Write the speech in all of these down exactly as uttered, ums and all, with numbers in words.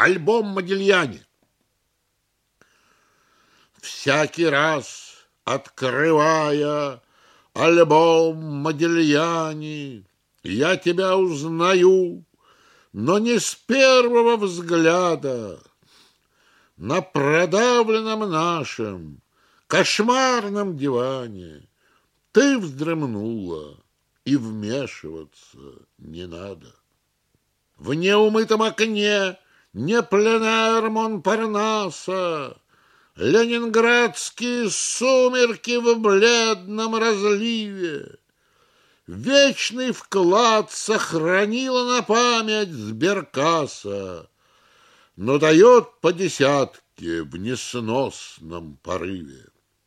альбом Модильяни. Всякий раз, открывая альбом Модильяни, я тебя узнаю, но не с первого взгляда. На продавленном нашем кошмарном диване ты вздремнула, и вмешиваться не надо. В неумытом окне не пленэр Монпарнаса, ленинградские сумерки в бледном разливе. Вечный вклад сохранила на память Сберкасса, но дает по десятке в несносном порыве.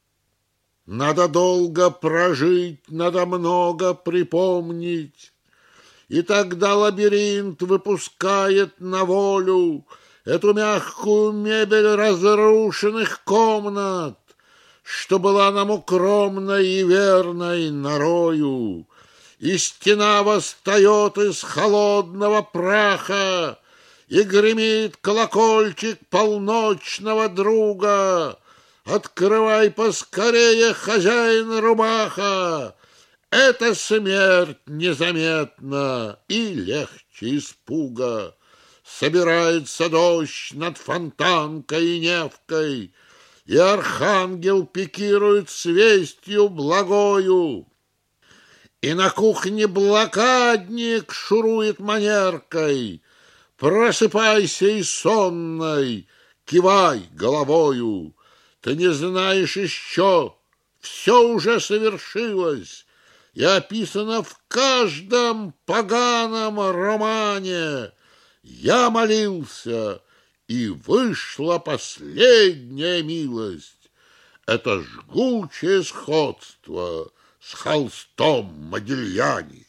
Надо долго прожить, надо много припомнить, и тогда лабиринт выпускает на волю эту мягкую мебель разрушенных комнат, что была нам укромной и верной норою, и стена восстает из холодного праха, и гремит колокольчик полночного друга. Открывай поскорее, хозяин рубаха, это смерть незаметна и легче испуга. Собирается дождь над Фонтанкой и Невкой, и архангел пикирует с вестью благою, и на кухне блокадник шурует манеркой. Просыпайся и сонной, кивай головою. Ты не знаешь еще, все уже совершилось и описано в каждом поганом романе. Я молился, и вышла последняя милость. Это жгучее сходство с холстом Модильяни.